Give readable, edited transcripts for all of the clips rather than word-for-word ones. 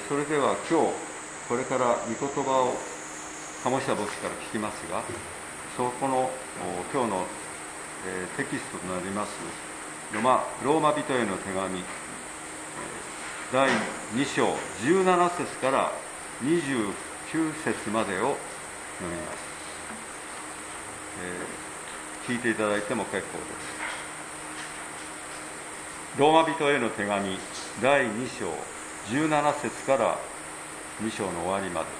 それでは今日これから御言葉を鴨下牧師から聞きますが、そこの今日のテキストとなりますローマ人への手紙第2章17節から29節までを読みます。聞いていただいても結構です。ローマ人への手紙第2章17節から2章の終わりまでです。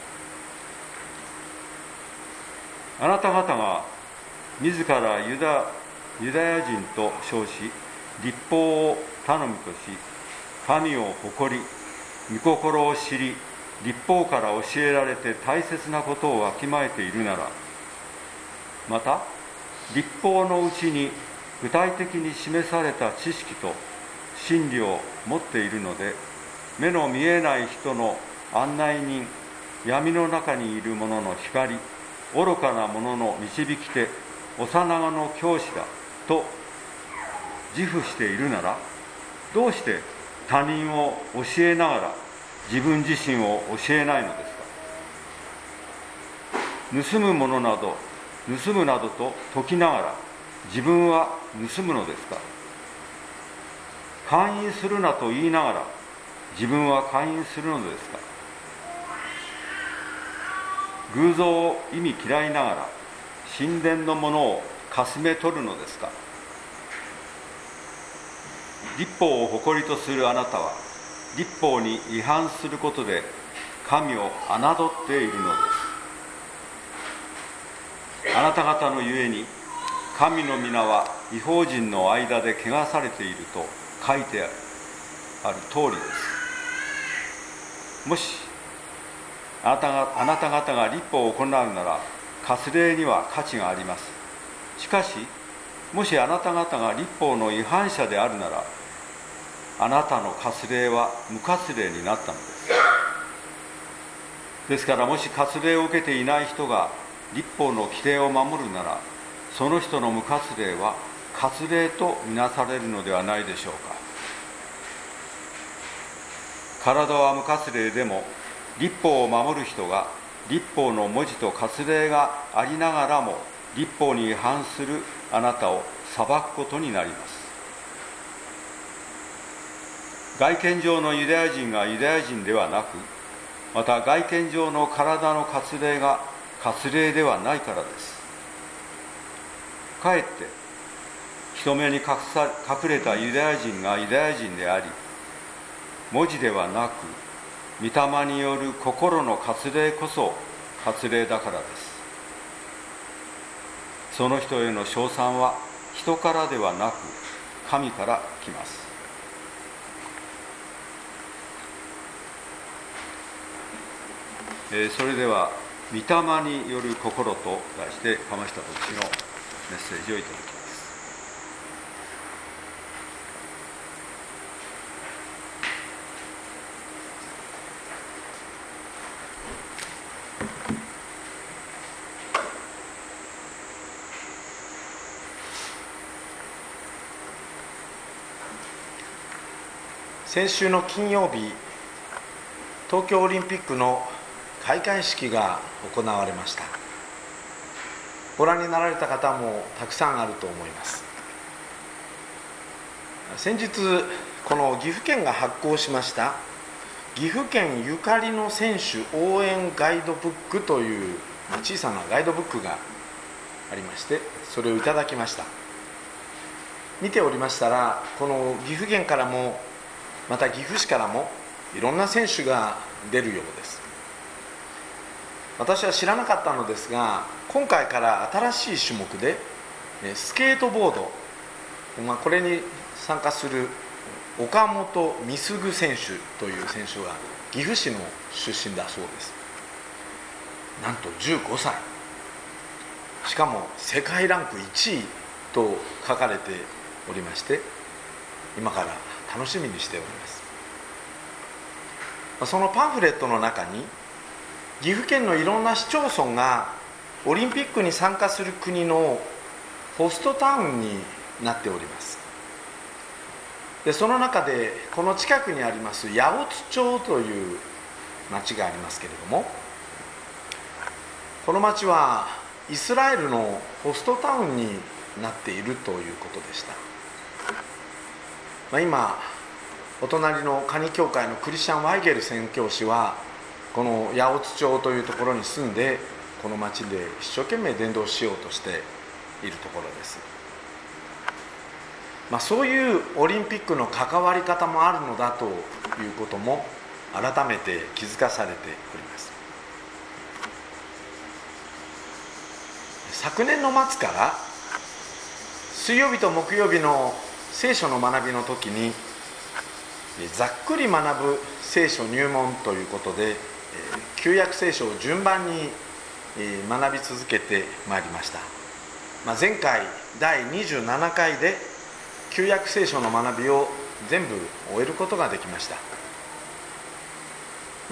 あなた方が自らユダヤ人と称し、律法を頼むとし、神を誇り、御心を知り、律法から教えられて大切なことをわきまえているなら、また律法のうちに具体的に示された知識と真理を持っているので、目の見えない人の案内人、闇の中にいる者の光、愚かな者の導き手、幼子の教師だと自負しているなら、どうして他人を教えながら自分自身を教えないのですか。盗むものなど盗むなどと説きながら自分は盗むのですか。姦淫するなと言いながら自分は姦淫するのですか。偶像を忌み嫌いながら神殿のものをかすめ取るのですか。律法を誇りとするあなたは律法に違反することで神を侮っているのです。あなた方のゆえに神の皆は異邦人の間で汚されていると書いてある通りです。もしあなた方が律法を行うなら割礼には価値があります。しかしもしあなた方が律法の違反者であるなら、あなたの割礼は無割礼になったのです。ですからもし割礼を受けていない人が律法の規定を守るなら、その人の無割礼は割礼とみなされるのではないでしょうか。体は無割礼でも律法を守る人が律法の文字と割礼がありながらも律法に違反するあなたを裁くことになります。外見上のユダヤ人がユダヤ人ではなく、また外見上の体の割礼が割礼ではないからです。かえって人目に隠れたユダヤ人がユダヤ人であり、文字ではなく御霊による心の割礼こそ割礼だからです。その人への称賛は人からではなく神から来ます。それでは御霊による心と題して鴨下牧師のメッセージをいただきます。 先週の金曜日、東京オリンピックの開会式が行われました。ご覧になられた方もたくさんあると思います。先日この岐阜県が発行しました岐阜県ゆかりの選手応援ガイドブックという小さなガイドブックがありまして、それをいただきました。見ておりましたら、この岐阜県からもまた岐阜市からもいろんな選手が出るようです。私は知らなかったのですが、今回から新しい種目でスケートボード、これに参加する岡本美優選手という選手が岐阜市の出身だそうです。なんと15歳、しかも世界ランク1位と書かれておりまして、今から楽しみにしております。そのパンフレットの中に岐阜県のいろんな市町村がオリンピックに参加する国のホストタウンになっております。 でその中でこの近くにあります八百津町という町がありますけれども、この町はイスラエルのホストタウンになっているということでした。今お隣のカニ教会のクリスチャン・ワイゲル宣教師はこの八百津町というところに住んで、この町で一生懸命伝道しようとしているところです。そういうオリンピックの関わり方もあるのだということも改めて気づかされております。昨年の末から水曜日と木曜日の聖書の学びの時にざっくり学ぶ聖書入門ということで旧約聖書を順番に学び続けてまいりました。前回第27回で旧約聖書の学びを全部終えることができました。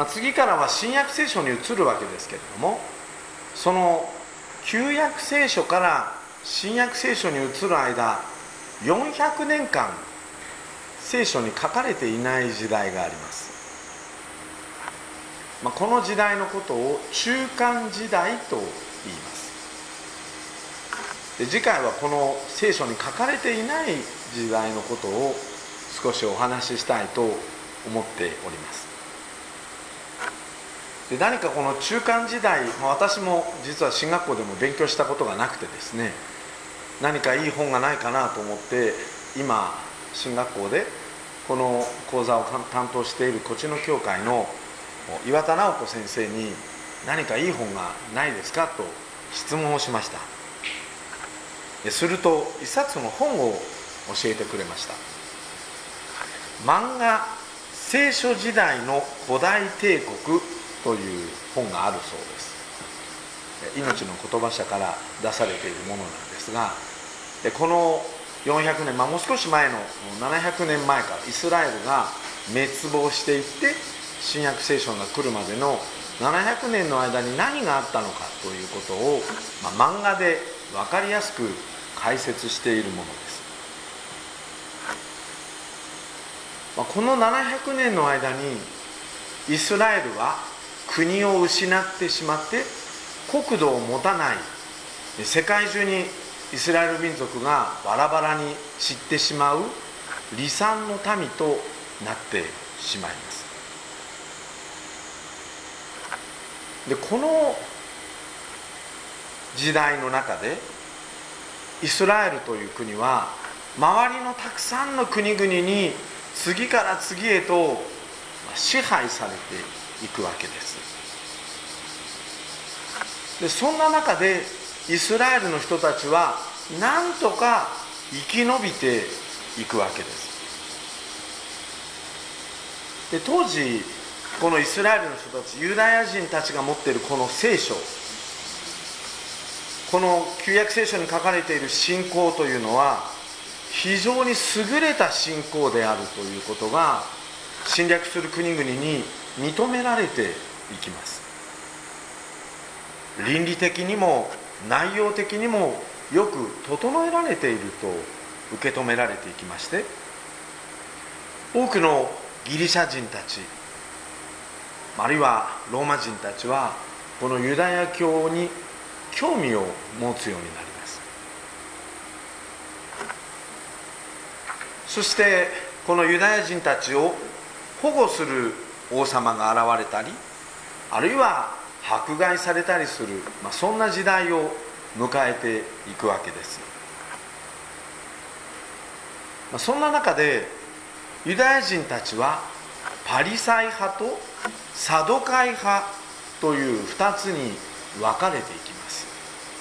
次からは新約聖書に移るわけですけれども、その旧約聖書から新約聖書に移る間400年間聖書に書かれていない時代があります。この時代のことを中間時代と言います。で次回はこの聖書に書かれていない時代のことを少しお話ししたいと思っております。で何かこの中間時代、私も実は進学校でも勉強したことがなくてですね、何かいい本がないかなと思って今進学校でこの講座を担当しているこっちの教会の岩田直子先生に何かいい本がないですかと質問をしました。すると一冊の本を教えてくれました。漫画聖書時代の古代帝国という本があるそうです。命の言葉社から出されているものなんですが、この400年、もう少し前の700年前からイスラエルが滅亡していって新約聖書が来るまでの700年の間に何があったのかということを、漫画で分かりやすく解説しているものです。この700年の間にイスラエルは国を失ってしまって国土を持たない、世界中にイスラエル民族がバラバラに散ってしまう離散の民となってしまいます。でこの時代の中でイスラエルという国は周りのたくさんの国々に次から次へと支配されていくわけです。でそんな中でイスラエルの人たちはなんとか生き延びていくわけです。で当時このイスラエルの人たち、ユダヤ人たちが持っているこの聖書、この旧約聖書に書かれている信仰というのは非常に優れた信仰であるということが侵略する国々に認められていきます。倫理的にも内容的にもよく整えられていると受け止められていきまして、多くのギリシャ人たちあるいはローマ人たちはこのユダヤ教に興味を持つようになります。そしてこのユダヤ人たちを保護する王様が現れたり、あるいは迫害されたりする、そんな時代を迎えていくわけです。そんな中でユダヤ人たちはパリサイ派とサドカイ派という2つに分かれていきます。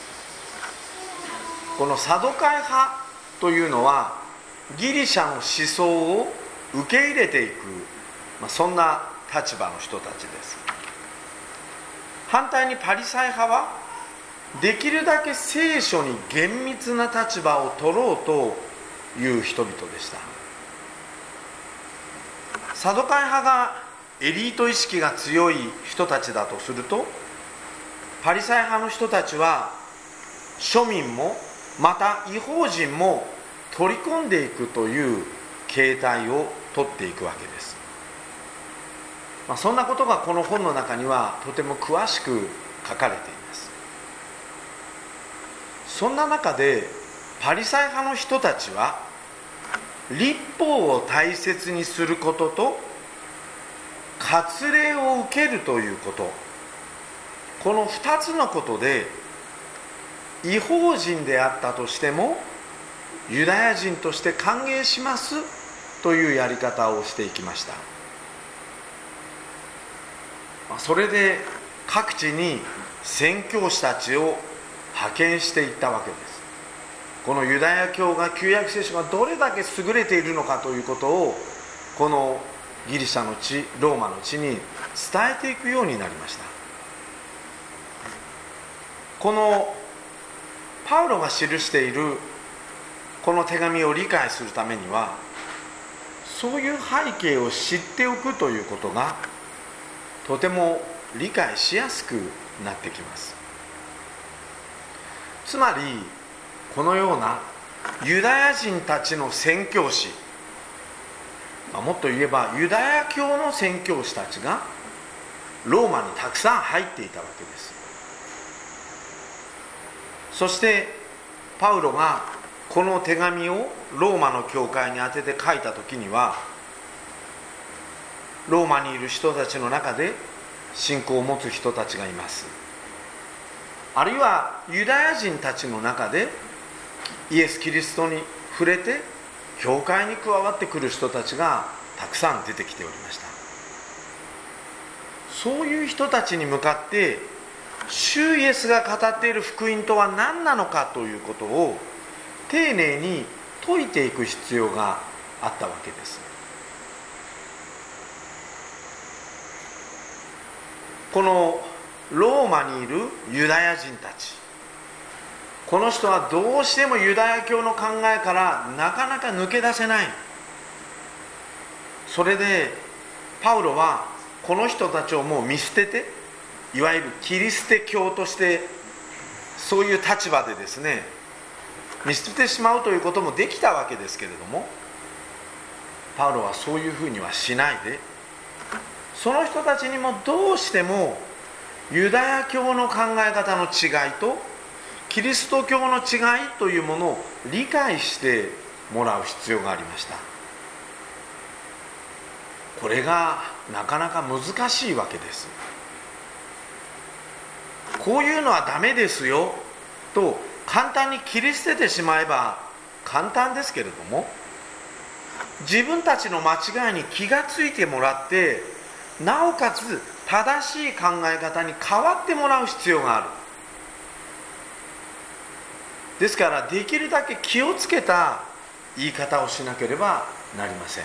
このサドカイ派というのはギリシャの思想を受け入れていく、そんな立場の人たちです。反対にパリサイ派はできるだけ聖書に厳密な立場を取ろうという人々でした。サドカイ派がエリート意識が強い人たちだとすると、パリサイ派の人たちは庶民もまた異邦人も取り込んでいくという形態をとっていくわけです。そんなことがこの本の中にはとても詳しく書かれています。そんな中でパリサイ派の人たちは律法を大切にすることと割礼を受けるということ、この2つのことで異邦人であったとしてもユダヤ人として歓迎しますというやり方をしていきました。それで各地に宣教師たちを派遣していったわけです。このユダヤ教が、旧約聖書がどれだけ優れているのかということをこのギリシャの地、ローマの地に伝えていくようになりました。このパウロが記しているこの手紙を理解するためには、そういう背景を知っておくということがとても理解しやすくなってきます。つまりこのようなユダヤ人たちの宣教師、もっと言えばユダヤ教の宣教師たちがローマにたくさん入っていたわけです。そしてパウロがこの手紙をローマの教会に宛てて書いた時には、ローマにいる人たちの中で信仰を持つ人たちがいます。あるいはユダヤ人たちの中でイエス・キリストに触れて教会に加わってくる人たちがたくさん出てきておりました。そういう人たちに向かって主イエスが語っている福音とは何なのかということを丁寧に説いていく必要があったわけです。このローマにいるユダヤ人たち、この人はどうしてもユダヤ教の考えからなかなか抜け出せない。それでパウロはこの人たちをもう見捨てて、いわゆるキリスト教としてそういう立場でですね、見捨ててしまうということもできたわけですけれども、パウロはそういうふうにはしないで、その人たちにもどうしてもユダヤ教の考え方の違いとキリスト教の違いというものを理解してもらう必要がありました。これがなかなか難しいわけです。こういうのはダメですよと簡単に切り捨ててしまえば簡単ですけれども、自分たちの間違いに気がついてもらって、なおかつ正しい考え方に変わってもらう必要がある。ですからできるだけ気をつけた言い方をしなければなりません。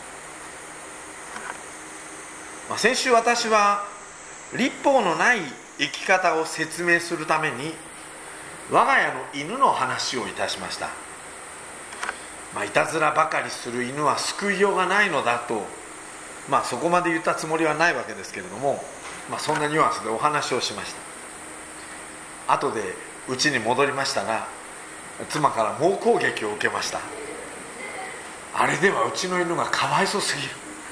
先週私は律法のない生き方を説明するために我が家の犬の話をいたしました。いたずらばかりする犬は救いようがないのだと、そこまで言ったつもりはないわけですけれども、そんなニュアンスでお話をしました。後で家に戻りましたが、妻から猛攻撃を受けました。あれではうちの犬がかわいそうすぎる、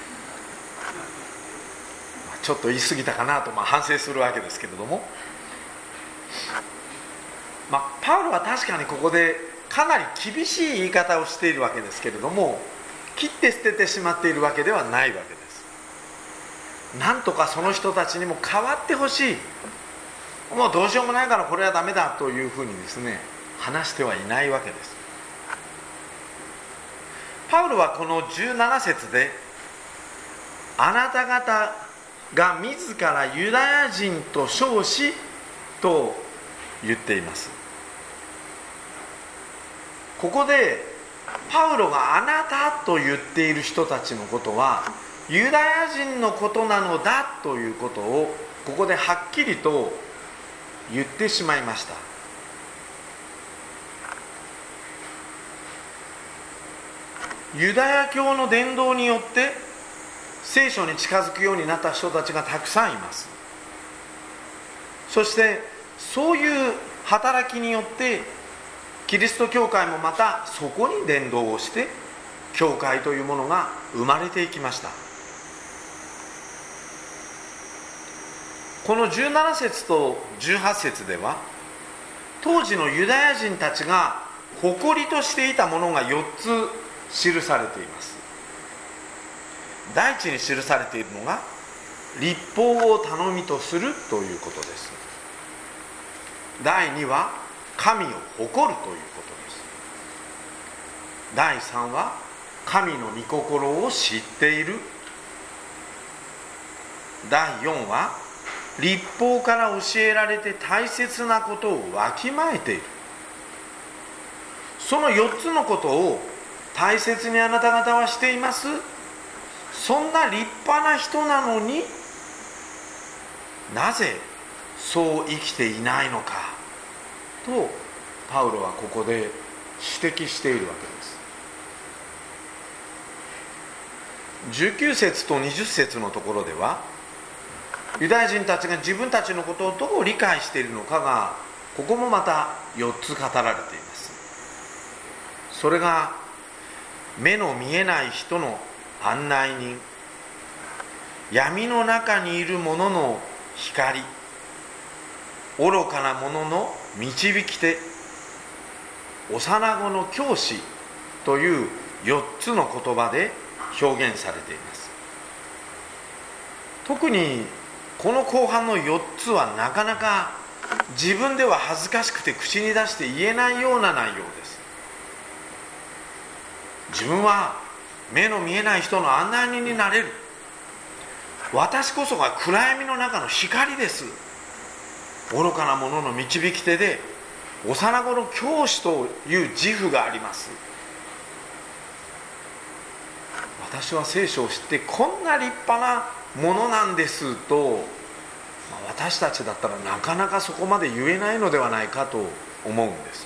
ちょっと言い過ぎたかなと反省するわけですけれども、パウロは確かにここでかなり厳しい言い方をしているわけですけれども、切って捨ててしまっているわけではないわけです。なんとかその人たちにも変わってほしい、もうどうしようもないからこれはダメだというふうにですね、話してはいないわけです。パウロはこの17節で、あなた方が自らユダヤ人と称しと言っています。ここでパウロがあなたと言っている人たちのことはユダヤ人のことなのだということをここではっきりと言ってしまいました。ユダヤ教の伝道によって聖書に近づくようになった人たちがたくさんいます。そしてそういう働きによってキリスト教会もまたそこに伝道をして教会というものが生まれていきました。この17節と18節では、当時のユダヤ人たちが誇りとしていたものが4つ記されています。第一に記されているのが、律法を頼みとするということです。第2は、神を誇るということです。第3は、神の御心を知っている。第4は、律法から教えられて大切なことをわきまえている。その4つのことを大切にあなた方はしています。そんな立派な人なのに、なぜそう生きていないのかとパウロはここで指摘しているわけです。19節と20節のところでは、ユダヤ人たちが自分たちのことをどう理解しているのかが、ここもまた4つ語られています。それが、目の見えない人の案内人、闇の中にいる者の光、愚かな者の導き手、幼子の教師という4つの言葉で表現されています。特にこの後半の4つはなかなか自分では恥ずかしくて口に出して言えないような内容です。自分は目の見えない人の案内人になれる。私こそが暗闇の中の光です。愚かな者の導き手で、幼子の教師という自負があります。私は聖書を知ってこんな立派なものなんですと、私たちだったらなかなかそこまで言えないのではないかと思うんです。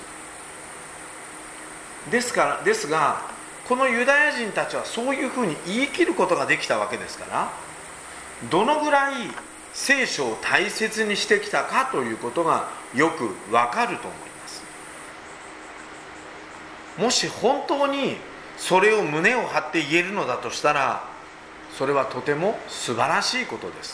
ですがこのユダヤ人たちはそういうふうに言い切ることができたわけですから、どのぐらい聖書を大切にしてきたかということがよくわかると思います。もし本当にそれを胸を張って言えるのだとしたら、それはとても素晴らしいことです。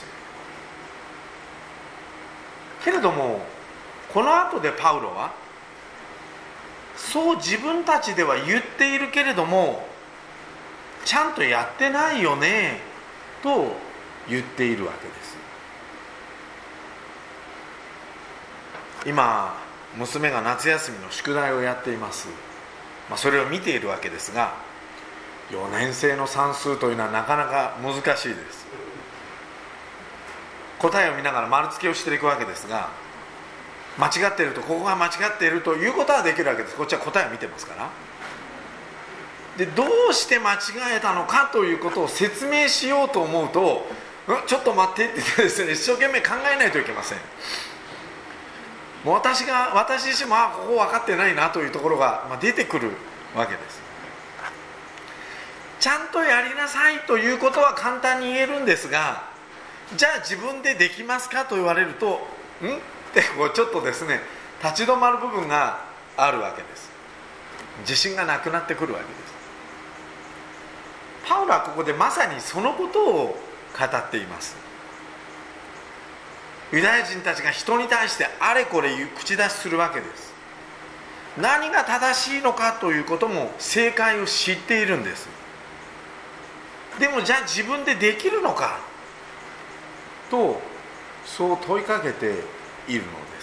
けれどもこの後でパウロは、そう自分たちでは言っているけれどもちゃんとやってないよねと言っているわけです。今娘が夏休みの宿題をやっています。それを見ているわけですが、4年生の算数というのはなかなか難しいです。答えを見ながら丸付けをしていくわけですが、間違っていると、ここが間違っているということはできるわけです。こっちは答えを見てますから。で、どうして間違えたのかということを説明しようと思うと、ちょっと待ってって言ってですね、一生懸命考えないといけません。もう私自身もここ分かってないなというところが出てくるわけです。ちゃんとやりなさいということは簡単に言えるんですが、じゃあ自分でできますかと言われると、ってちょっとですね、立ち止まる部分があるわけです。自信がなくなってくるわけです。パウロはここでまさにそのことを語っています。ユダヤ人たちが人に対してあれこれ口出しするわけです。何が正しいのかということも正解を知っているんです。でもじゃあ自分でできるのかと、そう問いかけているのです。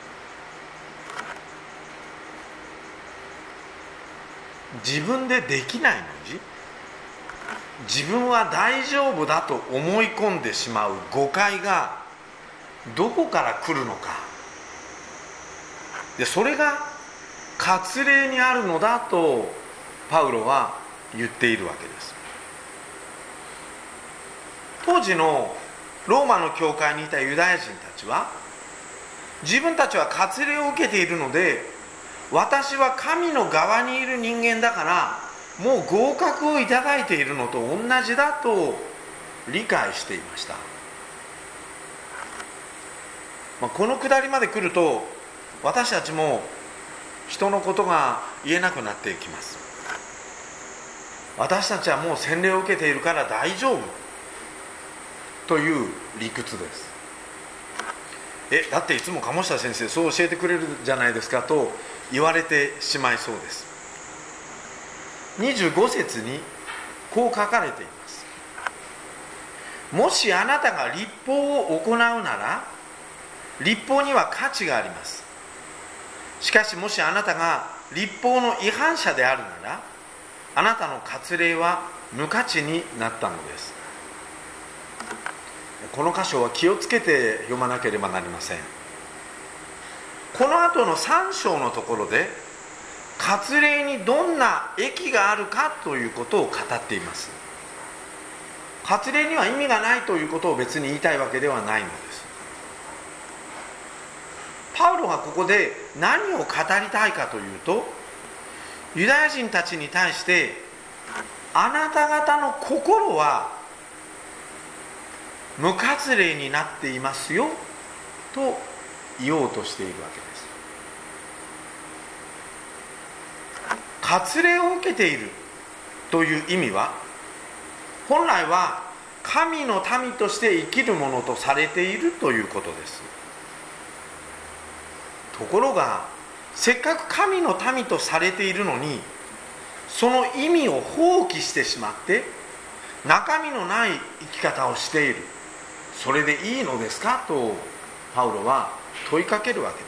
自分でできないのに自分は大丈夫だと思い込んでしまう誤解がどこから来るのか。で、それが割礼にあるのだとパウロは言っているわけです。当時のローマの教会にいたユダヤ人たちは、自分たちは割礼を受けているので、私は神の側にいる人間だからもう合格をいただいているのと同じだと理解していました。このくだりまで来ると、私たちも人のことが言えなくなっていきます。 私たちはもう洗礼を受けているから大丈夫という理屈です。だっていつも鴨下先生そう教えてくれるじゃないですかと言われてしまいそうです。25節にこう書かれています。もしあなたが律法を行うなら律法には価値があります。しかしもしあなたが律法の違反者であるならあなたの割礼は無価値になったのです。この箇所は気をつけて読まなければなりません。この後の3章のところで割礼にどんな益があるかということを語っています。割礼には意味がないということを別に言いたいわけではないのです。パウロがここで何を語りたいかというと、ユダヤ人たちに対してあなた方の心は無割礼になっていますよと言おうとしているわけです。割礼を受けているという意味は、本来は神の民として生きるものとされているということです。ところがせっかく神の民とされているのに、その意味を放棄してしまって中身のない生き方をしている。それでいいのですかとパウロは問いかけるわけです。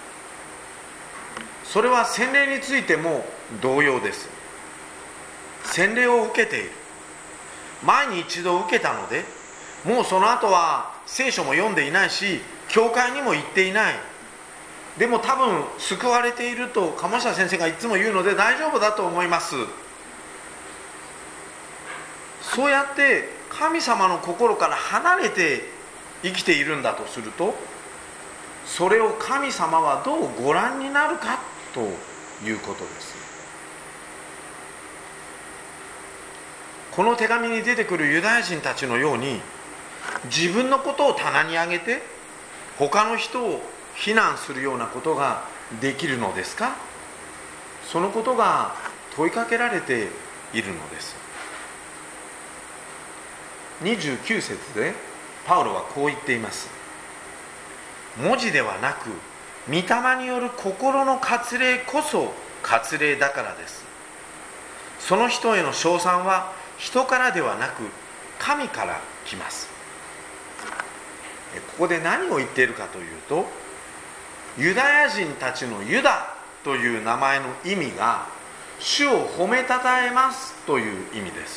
それは洗礼についても同様です。洗礼を受けている、前に一度受けたのでもうその後は聖書も読んでいないし教会にも行っていない、でも多分救われていると鴨下先生がいつも言うので大丈夫だと思います。そうやって神様の心から離れて生きているんだとすると、それを神様はどうご覧になるかということです。この手紙に出てくるユダヤ人たちのように自分のことを棚に上げて他の人を非難するようなことができるのですか。そのことが問いかけられているのです。29節でパウロはこう言っています。文字ではなく御霊による心の割礼こそ割礼だからです。その人への称賛は人からではなく神から来ます。ここで何を言っているかというと、ユダヤ人たちのユダという名前の意味が主を褒めたたえますという意味です。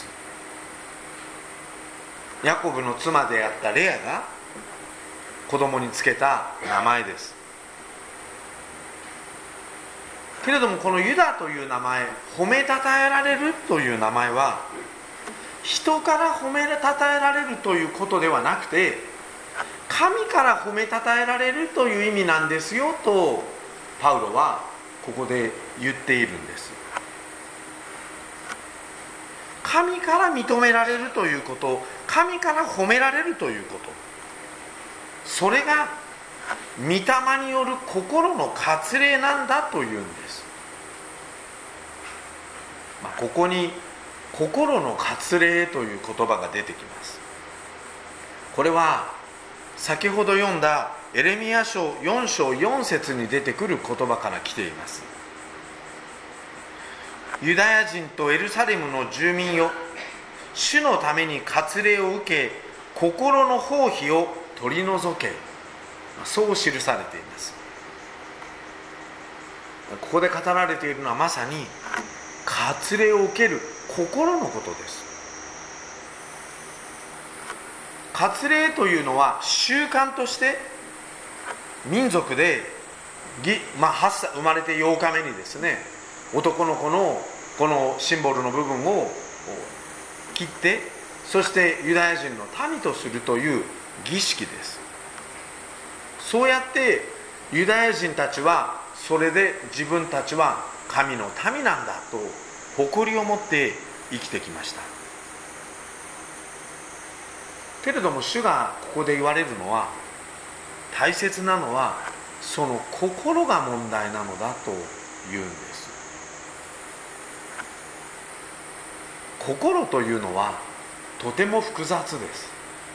ヤコブの妻であったレアが子供につけた名前です。けれどもこのユダという名前、褒めたたえられるという名前は人から褒めたたえられるということではなくて、神から褒めたたえられるという意味なんですよとパウロはここで言っているんです。神から認められるということ、神から褒められるということ、それが御霊による心の割礼なんだというんです。ここに心の割礼という言葉が出てきます。これは先ほど読んだエレミヤ書4章4節に出てくる言葉から来ています。ユダヤ人とエルサレムの住民よ、主のために割礼を受け心の放棄を取り除け、そう記されています。ここで語られているのはまさに割礼を受ける心のことです。割礼というのは習慣として民族で生まれて8日目にですね、男の子のこのシンボルの部分を切って、そしてユダヤ人の民とするという儀式です。そうやってユダヤ人たちはそれで自分たちは神の民なんだと誇りを持って生きてきました。けれども主がここで言われるのは、大切なのはその心が問題なのだと言うんです。 心というのはとても複雑です。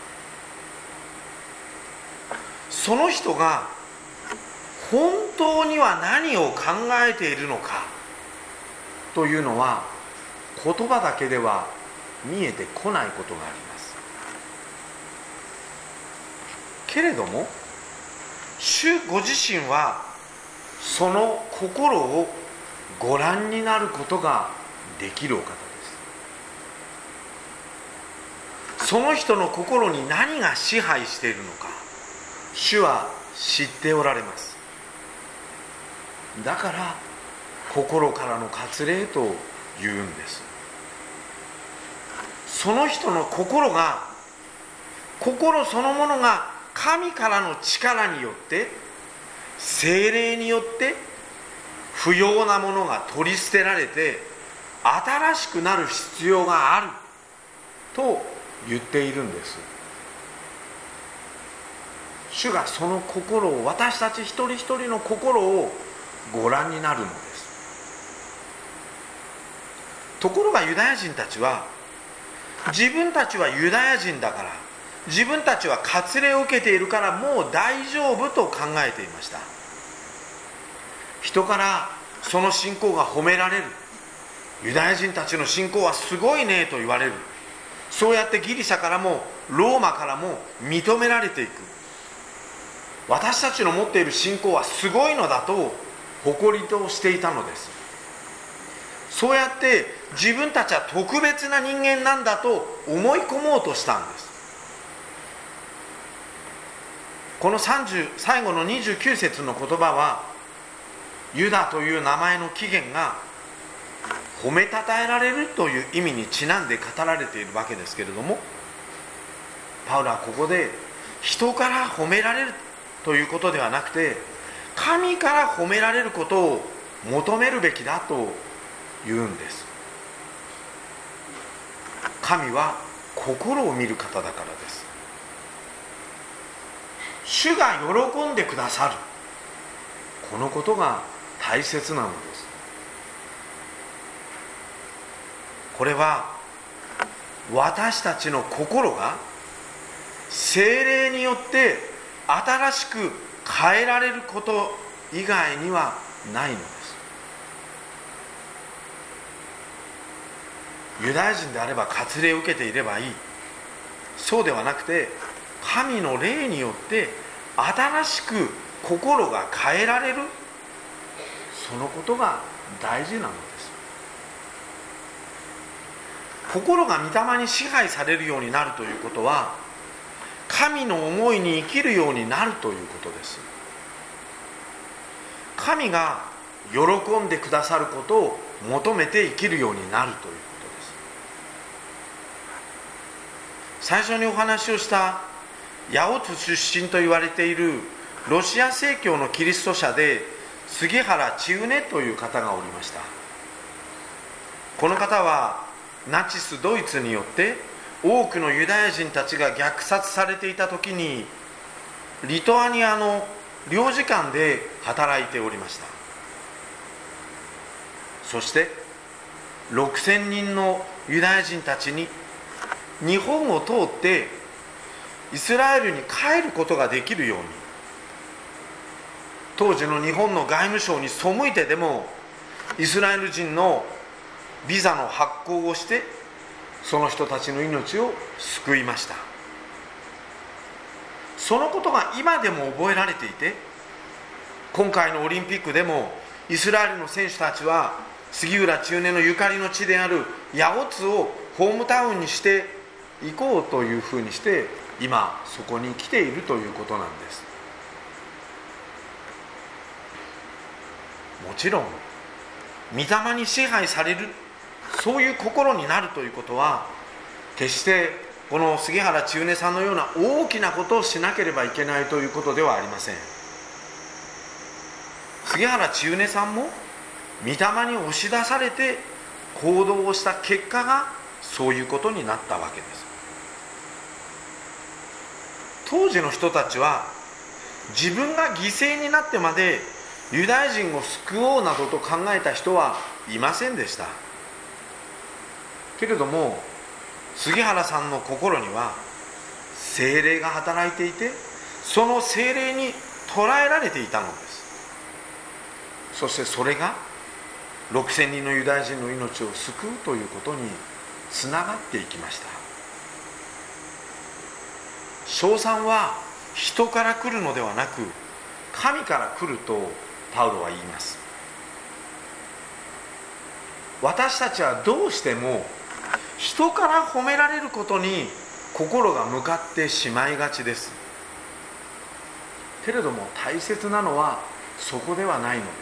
その人が本当には何を考えているのかというのは言葉だけでは見えてこないことがあります。けれども主ご自身はその心をご覧になることができるお方です。その人の心に何が支配しているのか主は知っておられます。だから心からの割礼と言うんです。その人の心そのものが神からの力によって聖霊によって不要なものが取り捨てられて新しくなる必要があると言っているんです。主がその心を、私たち一人一人の心をご覧になるのです。ところがユダヤ人たちは自分たちはユダヤ人だから、自分たちは割礼を受けているからもう大丈夫と考えていました。人からその信仰が褒められる、ユダヤ人たちの信仰はすごいねと言われる、そうやってギリシャからもローマからも認められていく、私たちの持っている信仰はすごいのだと誇りとしていたのです。そうやって自分たちは特別な人間なんだと思い込もうとしたんです。この最後の29節の言葉はユダという名前の起源が褒めたたえられるという意味にちなんで語られているわけですけれども、パウロはここで人から褒められるということではなくて神から褒められることを求めるべきだと言うんです。神は心を見る方だからです。主が喜んでくださる、このことが大切なのです。これは私たちの心が聖霊によって新しく変えられること以外にはないのです。ユダヤ人であれば割礼を受けていればいい、そうではなくて神の霊によって新しく心が変えられる、そのことが大事なのです。心が御霊に支配されるようになるということは神の思いに生きるようになるということです。神が喜んでくださることを求めて生きるようになるということです。最初にお話をした八百津出身と言われているロシア正教のキリスト者で杉原千畝という方がおりました。この方はナチスドイツによって多くのユダヤ人たちが虐殺されていた時にリトアニアの領事館で働いておりました。そして6000人のユダヤ人たちに日本を通ってイスラエルに帰ることができるように、当時の日本の外務省に背いてでもイスラエル人のビザの発行をしてその人たちの命を救いました。そのことが今でも覚えられていて、今回のオリンピックでもイスラエルの選手たちは杉浦千畝のゆかりの地である八百津をホームタウンにして行こうというふうにして今そこに来ているということなんです。もちろん御霊に支配される、そういう心になるということは決してこの杉原千畝さんのような大きなことをしなければいけないということではありません。杉原千畝さんも御霊に押し出されて行動をした結果がそういうことになったわけです。当時の人たちは自分が犠牲になってまでユダヤ人を救おうなどと考えた人はいませんでした。 けれども杉原さんの心には聖霊が働いていて、その聖霊に捉えられていたのです。そしてそれが6000人のユダヤ人の命を救うということにつながっていきました。称賛は人から来るのではなく神から来るとパウロは言います。私たちはどうしても人から褒められることに心が向かってしまいがちです。けれども大切なのはそこではないのです。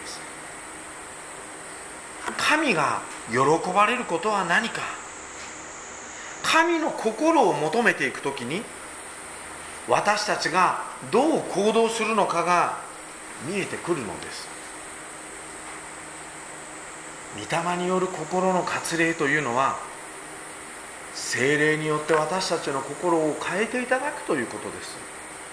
神が喜ばれることは何か、神の心を求めていくときに私たちがどう行動するのかが見えてくるのです。御霊による心の割礼というのは、聖霊によって私たちの心を変えていただくということです。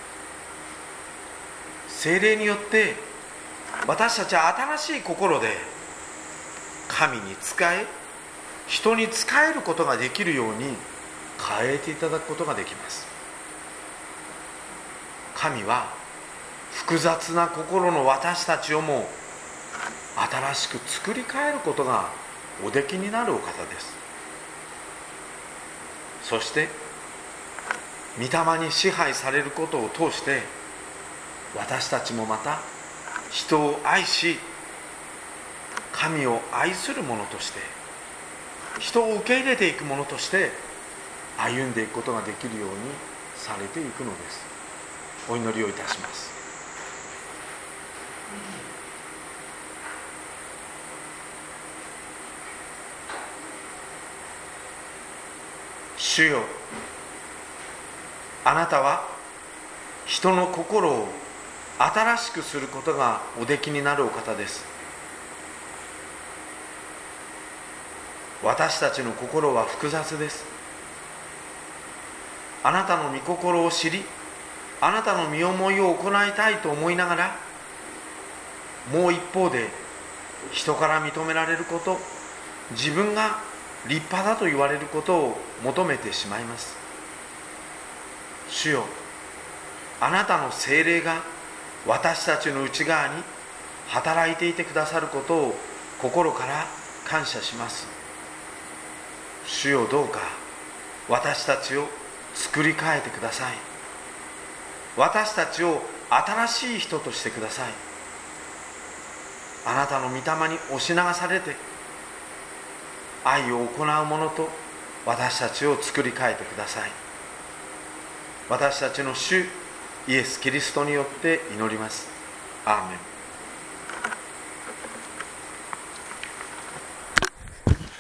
聖霊によって私たちは新しい心で神に仕え、人に仕えることができるように変えていただくことができます。神は複雑な心の私たちをも新しく作り変えることがおできになるお方です。そして御霊に支配されることを通して私たちもまた人を愛し、神を愛する者として、人を受け入れていく者として歩んでいくことができるようにされていくのです。お祈りをいたします。主よ、あなたは人の心を新しくすることがおできになるお方です。私たちの心は複雑です。あなたの御心を知り、あなたの御思いを行いたいと思いながら、もう一方で人から認められること、自分が立派だと言われることを求めてしまいます。主よ、あなたの聖霊が私たちの内側に働いていてくださることを心から感謝します。主よ、どうか私たちを作り変えてください。私たちを新しい人としてください。あなたの御霊に押し流されて愛を行う者と私たちを作り変えてください。私たちの主イエス・キリストによって祈ります。アーメン。